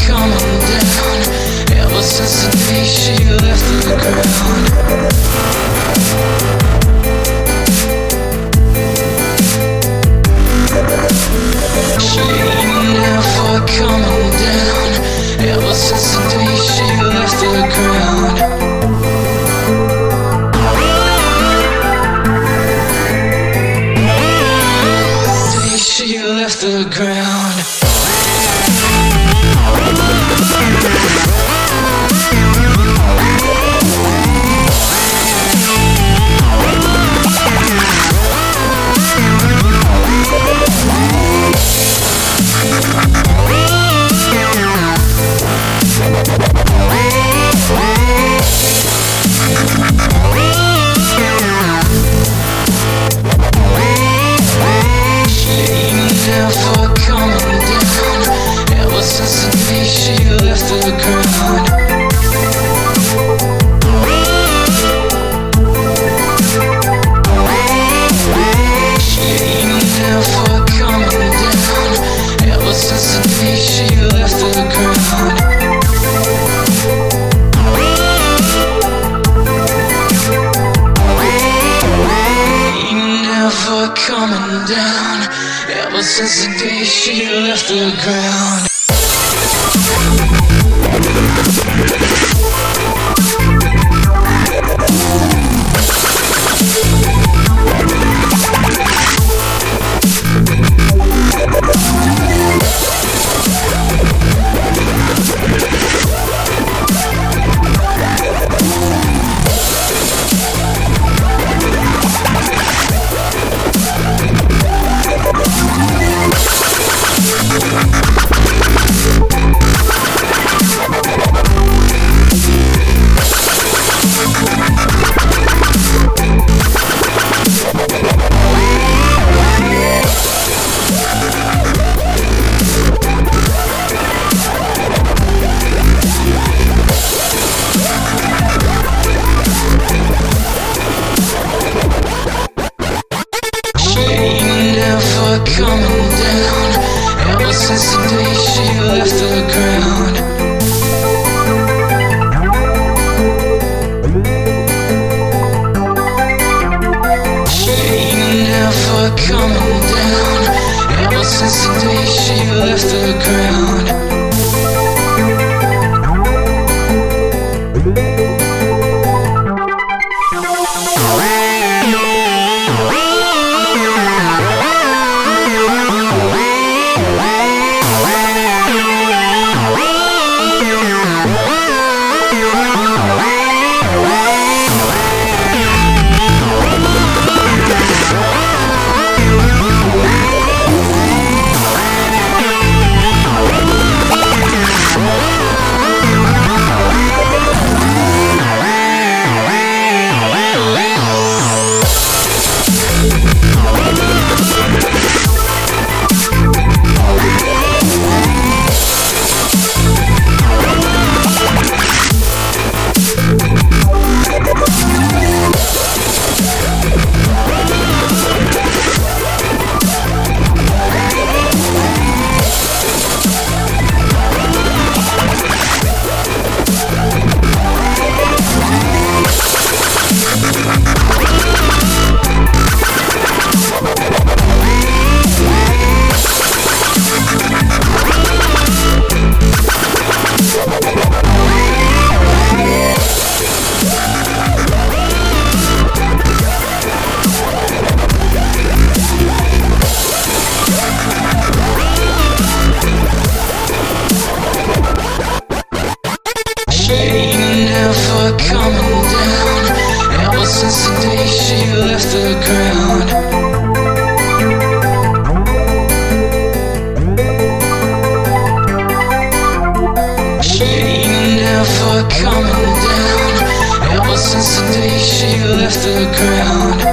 coming down. Ever since the day she left the ground. She ain't never coming down. Ever since the day she left the ground. Day she left the ground. Never coming down. Ever since the day she left the ground. She ain't never coming down. Ever since the day she left the ground. Ain't never coming down. Ever since the day she left the ground. Coming down. Ever since the day she left the ground. She ain't never coming down. Ever since the day she left the ground. Coming down. Ever since the day she left the ground. She ain't never coming down. Ever since the day she left the ground.